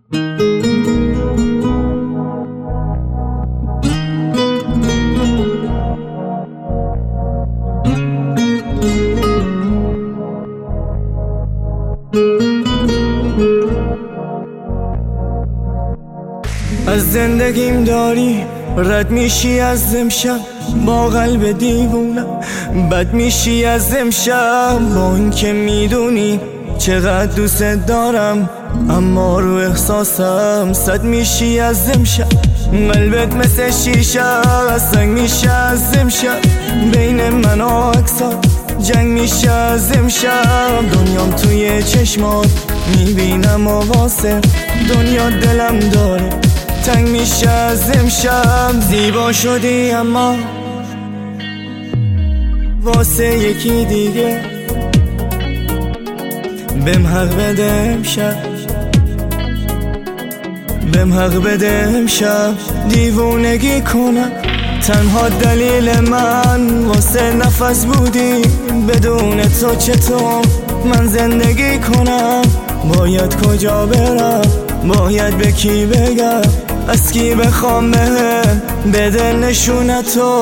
از زندگیم داری رد میشی از امشب با قلب دیوونم، بد میشی از امشب با این که میدونی چقدر دوست دارم، اما رو احساسم صد میشی از امشب. قلبت مثل شیشه سنگ میشه از امشب، بین من و عکسات جنگ میشه از امشب. دنیام توی چشمات میبینم و واسه دنیا دلم داره تنگ میشه از امشب. زیبا شدی اما واسه یکی دیگه، بهم حق بده امشب، بهم حق بده امشب. دیوونگی کنم تنها دلیل من واسه نفس بودی، بدون تو چطور من زندگی کنم؟ باید کجا برم؟ باید به کی بگم؟ از کی بخوام بهم بده نشونتو؟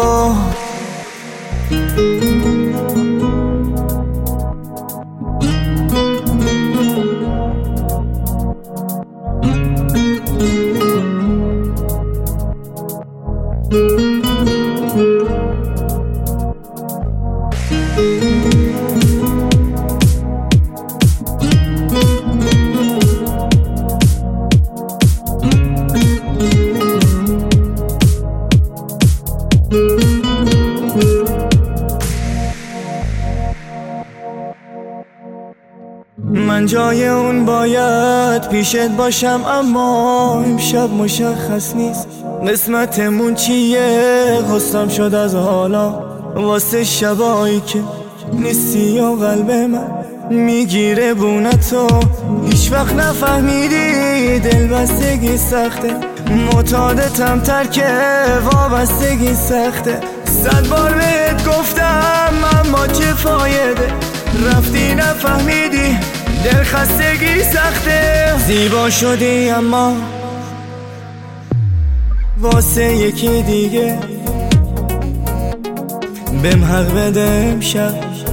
من جای اون باید پیشت باشم، اما امشب مشخص نیست قسمتمون چیه. خواستم شد از حالا واسه شبایی که نیستی و قلب من میگیره بونتو. هیچ وقت نفهمیدی دلبستگی سخته، معتادتم ترک وابستگی سخته. 100 بار بهت گفتم اما چه فایده، رفتی نفهمیدی دلخستگی سخته. زیبا شدی اما واسه یکی دیگه، بهم حق بده امشب،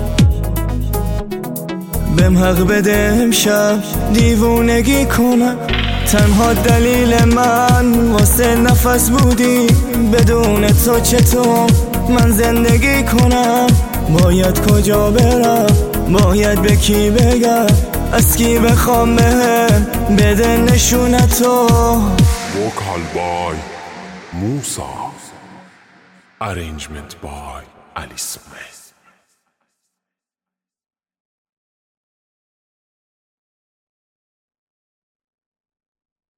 بهم حق بده امشب. دیوونگی کنم تنها دلیل من واسه نفس بودی، بدون تو چطور من زندگی کنم؟ باید کجا برم؟ باید به کی بگم؟ از کی بخوام بهم بده نشونتو؟ Vocal by Musa, arrangement by Ali Smith.